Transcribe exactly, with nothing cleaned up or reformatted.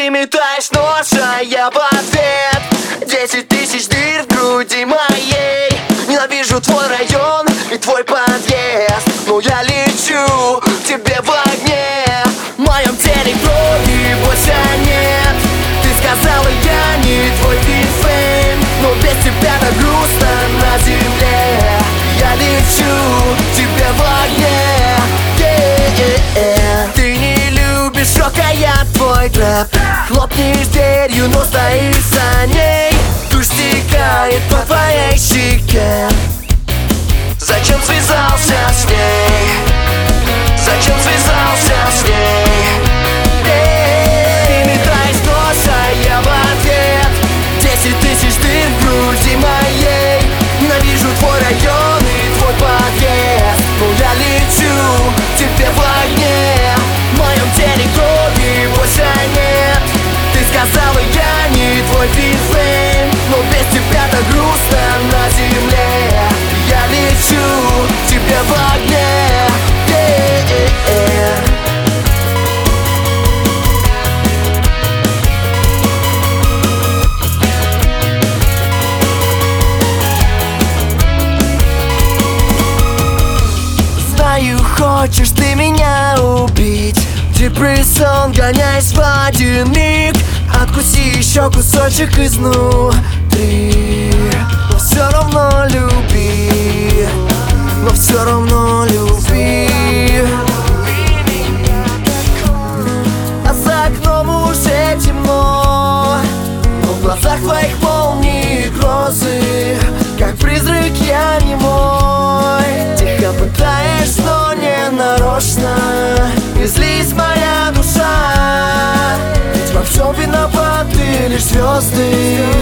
Ты метаешь нож, а я в ответ. Десять тысяч дыр в груди моей. Ненавижу твой район и твой подъезд. Но я лечу к тебе в огне. В моем теле крови больше нет. Ты сказала, я не твой фейм, но без тебя так грустно на земле. Я лечу к тебе в огне. Yeah-yeah-yeah. Ты не любишь рок, а я твой трэп. Хлопнешь дверью, но стоишь за ней. Дождь стекает по твоей щеке. Зачем связался с ней? Зачем связался с ней? Ты метаешь нож, а я в ответ. Десять тысяч дыр в груди моей. Ненавижу твой район и твой подъезд. Но я лечу к тебе в огне. В моем теле крови больше нет. Ты сказала, я не твой фейм, но без тебя так грустно на земле. Я лечу к тебе в огне. Yeah-yeah-yeah. Знаю, хочешь ты меня убить. Депрессон, гоняясь в один миг. Откуси еще кусочек изнутри. Но все равно люби. Но все равно люби. А за окном уже темно, но в глазах твоих молнии и грозы. Как призрак я не мой. Тихо пытаешь, но не нарочно. Не злись, моя душа, ведь во всем виноваты лишь звезды.